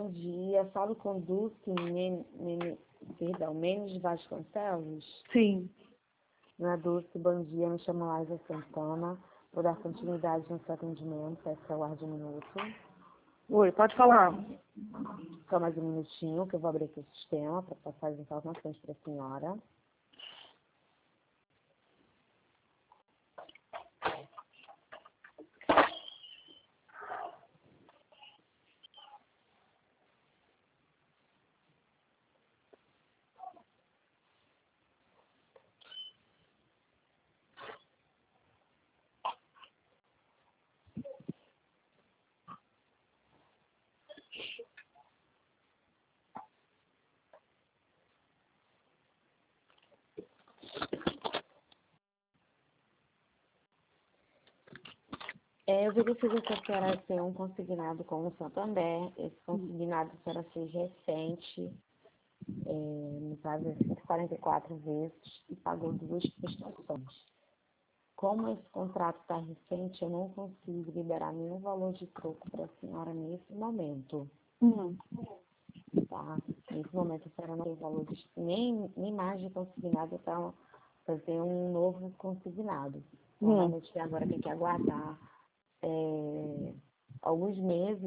Bom dia. Falo com Dulce Menes Vasconcelos. Sim. Dona Dulce, bom dia. Me chamo Laisa Santana. Vou dar continuidade no seu atendimento. Peço aguarde um minuto. Oi, pode falar. Só mais um minutinho que eu vou abrir aqui o sistema para passar as informações para a senhora. Eu verifico que a senhora tem um consignado com o Santander. Esse consignado a senhora fez recente, no caso é 144 vezes, e pagou 2 prestações. Como esse contrato está recente, eu não consigo liberar nenhum valor de troco para a senhora nesse momento. Tá? Nesse momento a senhora não tem valor de, nem mais de consignado para fazer um novo consignado. Então, realmente agora tem que aguardar alguns meses